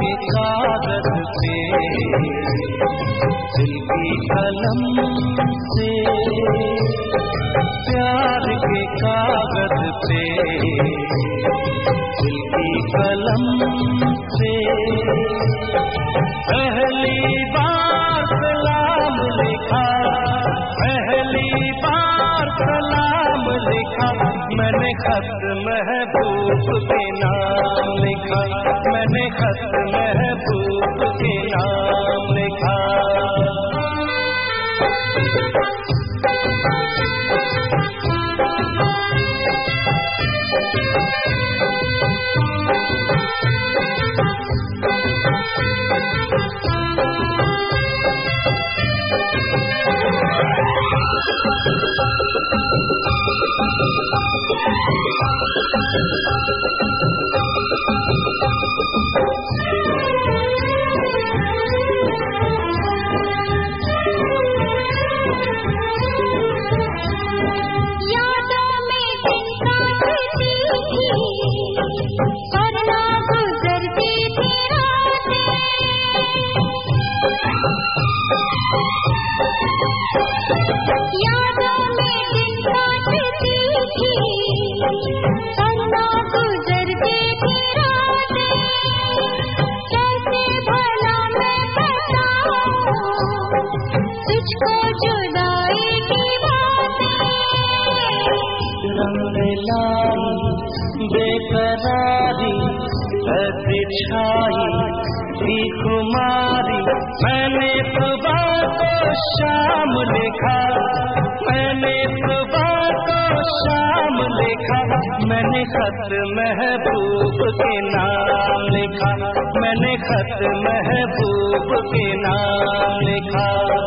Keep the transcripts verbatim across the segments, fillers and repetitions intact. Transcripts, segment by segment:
के कागज पे, दिल की कलम से, प्यार के कागज पे, दिल की कलम से, पहली बार सलाम लिखा, पहली बार सलाम लिखा, मैंने खत महबूब के नाम लिखा, मैंने खत महबूब के नाम लिखा। बेकरारी बिछाई थी खुमारी, मैंने सुबह को शाम लिखा, मैंने सुबह को शाम लिखा, मैंने खत महबूब के नाम लिखा, मैंने खत महबूब के नाम लिखा।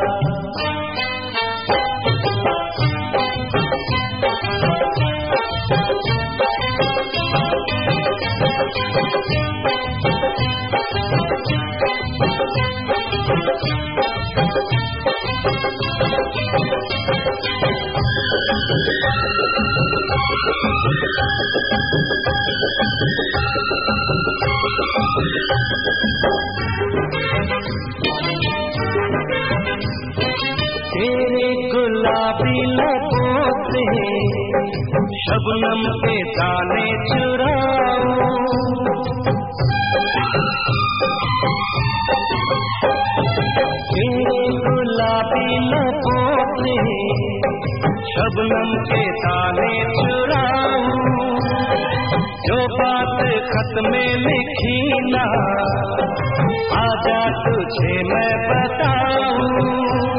तेरे गुलाबी लबों से शबनम के दाने चुराऊं, तेरे गुलाबी लबों से शबनम के दाने चुराऊं, जो बात खत में लिखी ना आजा तुझे मैं बताऊं।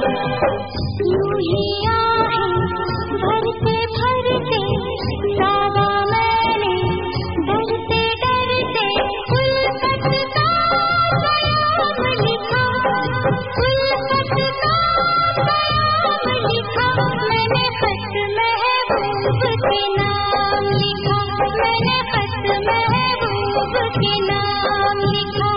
भरते भरते सावा मैंने डरते डरते उल्फत का नाम लिखा, उल्फत का नाम लिखा, मैंने खत महबूब के नाम लिखा, मैंने खत महबूब के नाम लिखा।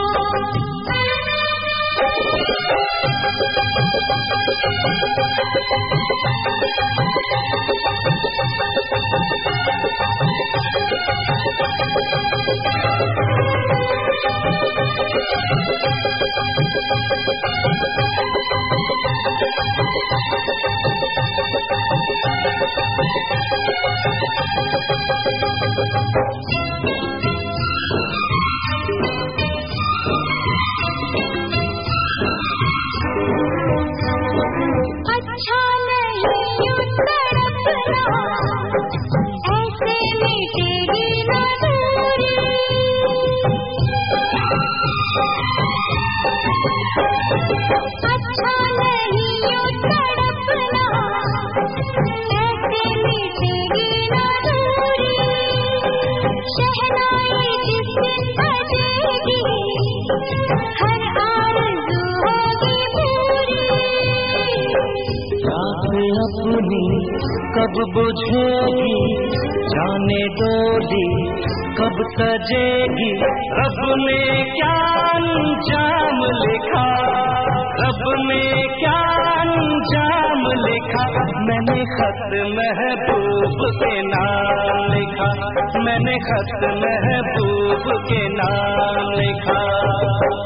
अपनी कब बुझेगी जाने डोली कब सजेगी, रब ने क्या अंजाम लिखा, रब ने क्या अंजाम लिखा, मैंने खत महबूब के नाम लिखा, मैंने खत महबूब के नाम लिखा।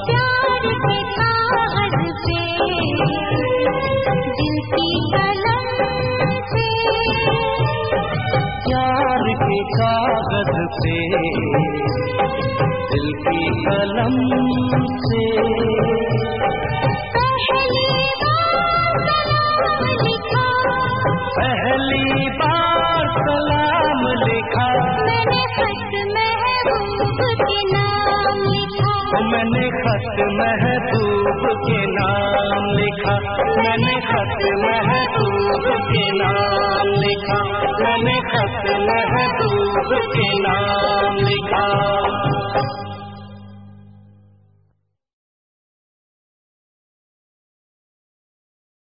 कलम से पहली बार सलाम लिखा, मैंने खत महबूब के नाम लिखा, मैंने खत महबूब के नाम लिखा, मैंने खत महबूब के नाम लिखा, मैंने खत महबूब के नाम लिखा।